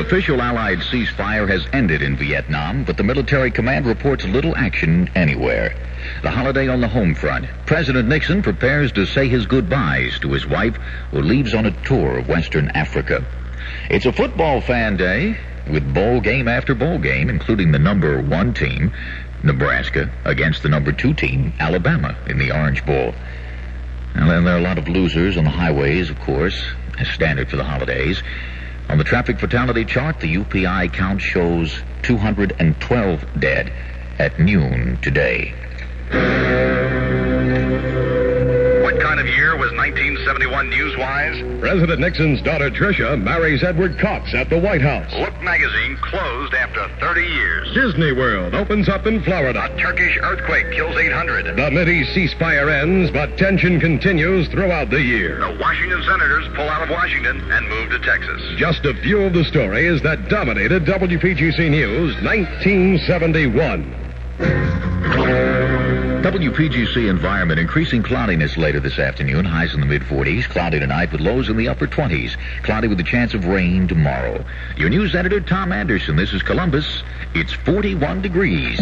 official Allied ceasefire has ended in Vietnam, but the military command reports little action anywhere. The holiday on the home front. President Nixon prepares to say his goodbyes to his wife, who leaves on a tour of Western Africa. It's a football fan day, with bowl game after bowl game, including the number 1 team, Nebraska, against the number 2 team, Alabama, in the Orange Bowl. And then there are a lot of losers on the highways, of course, as standard for the holidays. On the traffic fatality chart, the UPI count shows 212 dead at noon today. What kind of year was 1971 news-wise? President Nixon's daughter Tricia marries Edward Cox at the White House. Look magazine closed after 30 years. Disney World opens up in Florida. A Turkish earthquake kills 800. The Mideast ceasefire ends, but tension continues throughout the year. The Washington Senators pull out of Washington and move to Texas. Just a few of the stories that dominated WPGC News 1971. WPGC environment, increasing cloudiness later this afternoon, highs in the mid-40s, cloudy tonight with lows in the upper 20s, cloudy with a chance of rain tomorrow. Your news editor, Tom Anderson. This is Columbus. It's 41 degrees.